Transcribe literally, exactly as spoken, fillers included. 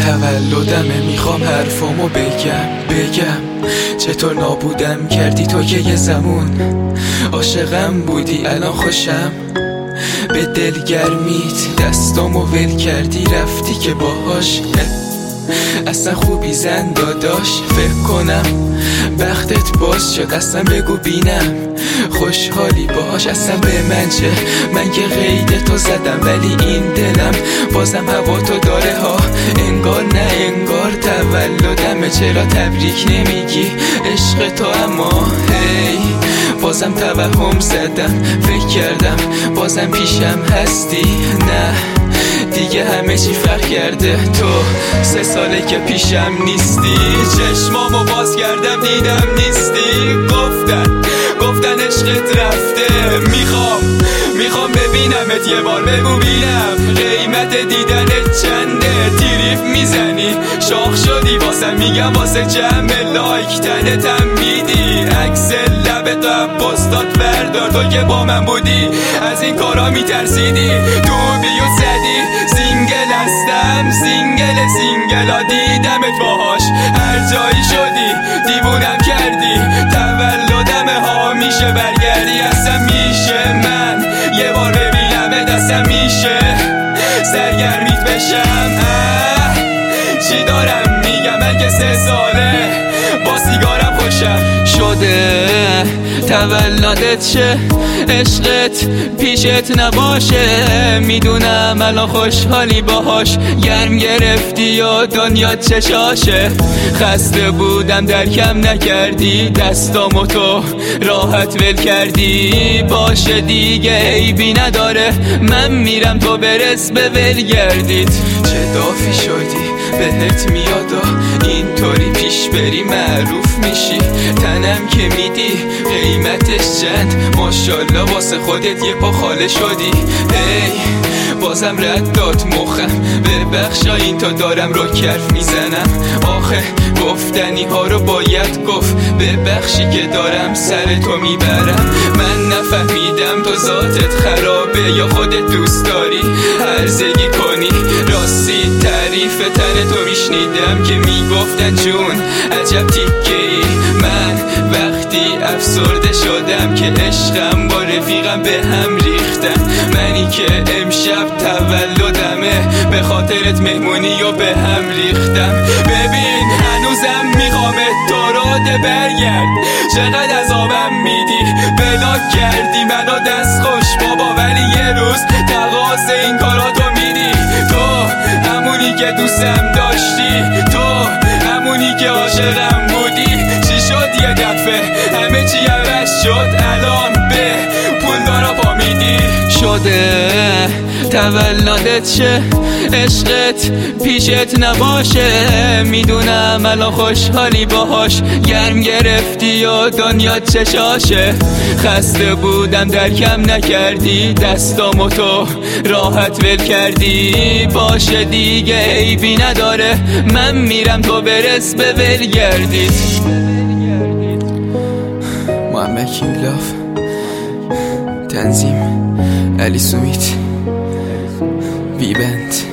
تولدمه، میخوام حرفامو بگم بگم چطور نابودم کردی تو که یه زمون عاشقم بودی، الان خوشم به دلگرمیت دستامو ول کردی رفتی که باهاش اصلا خوبی زن داداش. فکر کنم بختت باز شد، اصلا بگو بینم خوشحالی باهاش. اصلا به من چه، من که قید تو زدم ولی این دلم بازم هوا تو داره ها. انگار نه انگار تولدمه، چرا تبریک نمیگی عشق تو؟ اما هی بازم توهم زدم، فکر کردم بازم پیشم هستی. نه دیگه همه چی فرق کرده، تو سه ساله که پیشم نیستی. چشمامو باز کردم دیدم نیستی، گفتن گفتن عشقت رفته. میخوام میخوام ببینمت یه بار، بگو بینم قیمت دیدنت چنده. تیریف میزنی شاخ شدی واسه، میگم واسه جمع لایک تنتم میدی. عکس لبت و پستات بردار، تو که با من بودی از این کارا میترسیدی. تو بیو زدی سینگل هستم، سینگل سینگلا دیدمت باهاش هر جایی شدی دیوونم کردی. تولدمه ها میشه برگردی، اصلا میشه من یه بار ببینمت، اصلا میشه سرگرمیت بشم. اه چی دارم میگم، اگه سه ساله با سیگارم خوشم شده. تولدت شه عشقت پیشت نباشه، میدونم الان خوشحالی باهاش گرم گرفتی و دنیا چشاشه. خسته بودم درکم نکردی، دستامو تو راحت ول کردی. باشه دیگه عیبی نداره، من میرم تو برس به ولگردید. چه دافی شدی بهت میادا، اینطوری پیش بری معروف میشی. تنم که میدی قیمتش چند، ماشالله واسه خودت یه پا خاله شدی. هی بازم رد داد مخم، ببخشا این تا دارم رو کف میزنم. آخه گفتنی ها رو باید گفت، ببخشی که دارم سر تو میبرم. من نفهمیدم تو ذاتت خرابه یا خودت دوست داری هرزگی کنی. راستی تعریف تن تو میشنیدم که میگفتن جون عجب تیکه ای. من وقتی افسرده شدم که عشقم با رفیقم به هم ریختم. منی که امشب تولدمه به خاطرت مهمونی و به هم ریختم. ببین هنوزم میخوامت تو راده برگرد، چقدر عذابم میدی. بلاک کردی منو دست خوش بابا، ولی یه روز تقاضا این کاراتو میدی. تو همونی که دوستم داشتی، تو همونی که عاشقم بودی. چی شد یه دفعه همه چی عوض شد، الان به پول دارا پا میدی. شده تولدت شه عشقت پیشت نباشه، میدونم الان خوشحالی باهاش گرم گرفتی و دنیا چشاشه. خسته بودم درکم نکردی، دستامو تو راحت ول کردی. باشه دیگه عیبی نداره، من میرم تو برس به ولگردید. محمد کینگلاف، تنظیم علی سومیت، بی بند.